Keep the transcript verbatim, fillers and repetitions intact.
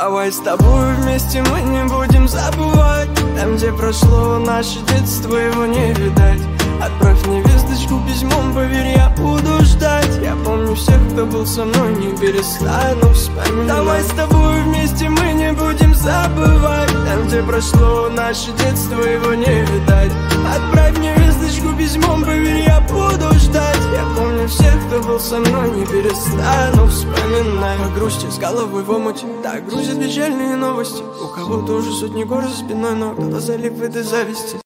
Давай с тобой вместе мы не будем забывать. Там, где прошло наше детство, его не видать. Отправь мне весточку письмом, поверь, я буду ждать. Я помню всех, кто был со мной, не перестану вспоминать. Давай с тобой вместе мы не будем забывать. Там, где прошло наше детство, его не видать. Отправь мне весточку письмом, поверь, я буду ждать. Я помню всех, кто был со мной, не перестану вспоминать. По грусти с головой в омуте, так грузят печальные новости. У кого-то уже сотни гор за спиной, но кто-то залип в этой зависти.